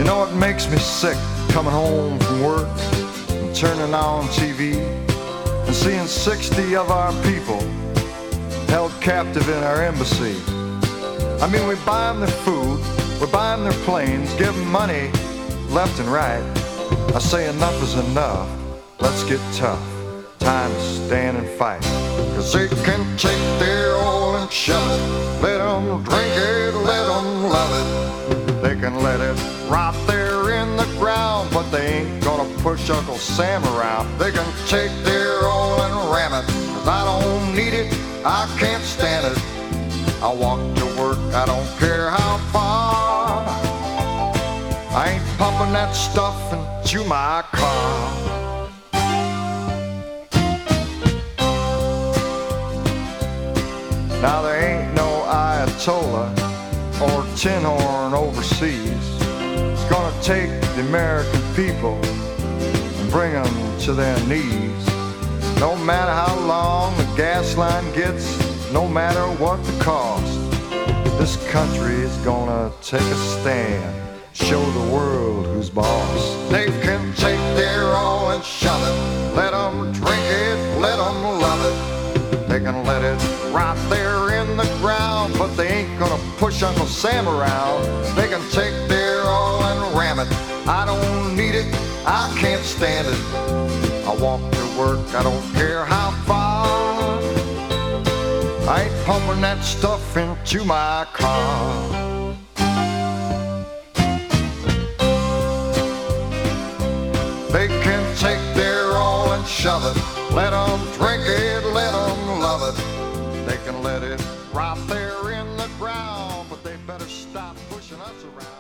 You know what makes me sick? Coming home from work and turning on TV and seeing 60 of our people held captive in our embassy. I mean, we buy them their food, we buy them their planes, give them money left and right. I say enough is enough, let's get tough. Time to stand and fight. 'Cause they can take their oil and shove it. Let them drink it, let them love it. They can let it rot there in the ground, but they ain't gonna push Uncle Sam around. They can take their oil and ram it. 'Cause I don't need it, I can't stand it. I walk to work, I don't care how far. I ain't pumping that stuff into my car. Now there ain't no Ayatollah or tin horn overseas. It's gonna take the American people and bring them to their knees. No matter how long the gas line gets, no matter what the cost, this country is gonna take a stand, show the world who's boss. They can take their all and shove it. Let them drink it, let them love it. They can let it rot there in the ground, but they ain't gonna push Uncle Sam around. They can take their all and ram it. I don't need it, I can't stand it. I walk to work, I don't care how far. I ain't pumping that stuff into my car. They can take their all and shove it. Let them drink it, let them love it. They can let it rot there in the ground, but they better stop pushing us around.